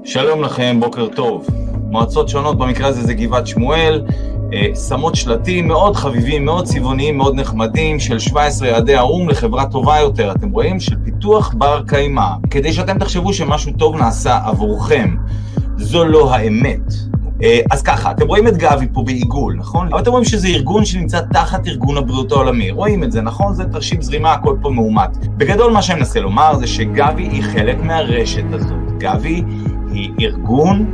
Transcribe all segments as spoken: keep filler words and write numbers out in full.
שלום לכם, בוקר טוב. מועצות שונות, במקרה הזה זה גבעת שמואל, שמות שלטים מאוד חביבים, מאוד צבעוניים, מאוד נחמדים, של שבע עשרה יעדי האו"ם לחברה טובה יותר. אתם רואים? של פיתוח בר קיימא. כדי שאתם תחשבו שמשהו טוב נעשה עבורכם. זו לא האמת. אז ככה, אתם רואים את גבי פה בעיגול, נכון? אבל אתם רואים שזה ארגון שנמצא תחת ארגון הבריאות העולמי. רואים את זה, נכון? זה תרשים זרימה, הכל פה מאומת. בגדול מה שאני מנסה לומר זה שגבי היא חלק מהרשת הזאת. גבי היא ארגון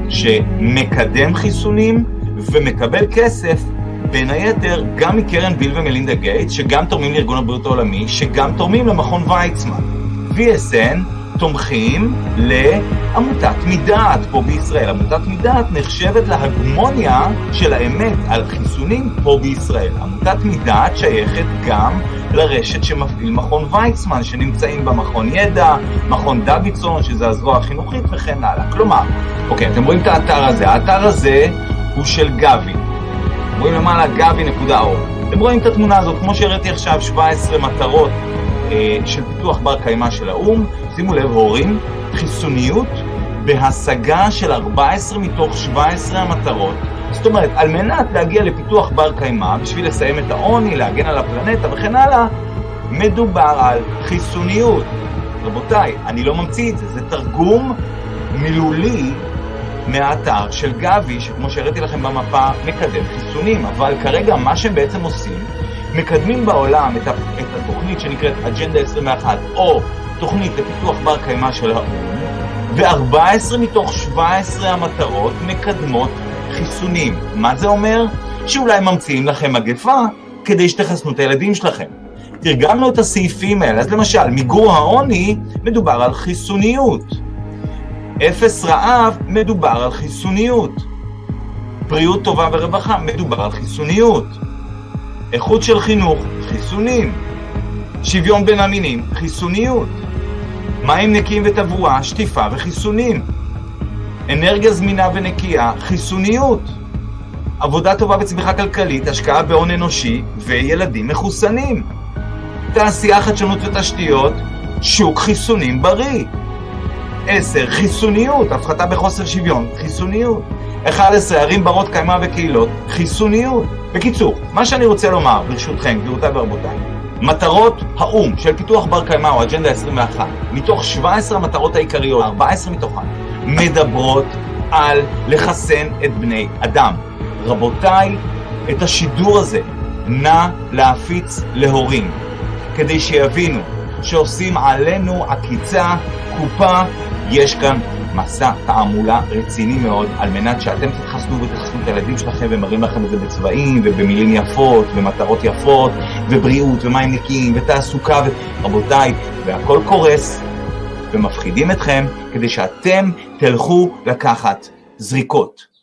שמקדם חיסונים ומקבל כסף, בין היתר גם מקרן ביל ומלינדה גייטס, שגם תורמים לארגון הבריאות העולמי, שגם תורמים למכון ויצמן. וי אס אן תומכים לעמותת מדעת פה בישראל. עמותת מדעת נחשבת להגמוניה של האמת על חיסונים פה בישראל. עמותת מדעת שייכת גם לרשת שמפעיל מכון ויצמן, שנמצאים במכון ידע, מכון דוידסון, שזה הזרוע החינוכית וכן הלאה. כלומר, אוקיי, אתם רואים את האתר הזה. האתר הזה הוא של גבי. רואים למעלה גבי נקודה אור. אתם רואים את התמונה הזאת, כמו שהראיתי עכשיו, שבע עשרה מטרות אה, של פיתוח בר קיימא של האו"ם. שימו לב, הורים, חיסוניות בהשגה של ארבע עשרה מתוך שבע עשרה המטרות. זאת אומרת, על מנת להגיע לפיתוח בר קיימא, בשביל לסיים את העוני, להגן על הפלנטה וכן הלאה, מדובר על חיסוניות. רבותיי, אני לא ממציא את זה, זה תרגום מילולי מהאתר של גבי, שכמו שהראיתי לכם במפה, מקדם חיסונים. אבל כרגע מה שהם בעצם עושים, מקדמים בעולם את, את התוכנית שנקראת אג'נדה עשרים ואחת, או תוכנית לפיתוח בר קיימא של האו"ם, ו-ארבע עשרה מתוך שבע עשרה המטרות מקדמות חיסונים. מה זה אומר? שאולי ממציאים לכם מגפה כדי שתחסנו את הילדים שלכם. תרגמנו את הסעיפים האלה. אז למשל, מיגור העוני מדובר על חיסוניות. אפס רעב מדובר על חיסוניות. בריאות טובה ורווחה מדובר על חיסוניות. איכות של חינוך, חיסונים. שוויון בין המינים, חיסוניות. מים נקיים ותברואה, שטיפה וחיסונים. אנרגיה זמינה ונקייה, חיסוניות. עבודה טובה וצמיחה כלכלית, השקעה בהון אנושי וילדים מחוסנים. תעשייה, חדשנות ותשתיות, שוק חיסונים בריא. עשר, חיסוניות, הפחתה בחוסר שוויון, חיסוניות. אחת עשרה, ערים ברות קיימא וקהילות, חיסוניות. בקיצור, מה שאני רוצה לומר, ברשותכם, גבירותיי ורבותיי, מטרות האו"ם של פיתוח בר קיימא או אג'נדה עשרים ואחת, מתוך שבע עשרה המטרות העיקריות, ארבע עשרה מתוכן, מדברות על לחסן את בני אדם. רבותיי, את השידור הזה נא להפיץ להורים, כדי שיבינו שעושים עלינו עקיצה, קופה. יש כאן מסע תעמולה רציני מאוד על מנת שאתם תתחסנו ותחסנו את הילדים שלכם, ומראים לכם את זה בצבעים ובמילים יפות ומטרות יפות ובריאות ומים נקיים ותעסוקה ו... רבותיי, והכל קורס ומפחידים אתכם כדי שאתם תלכו לקחת זריקות.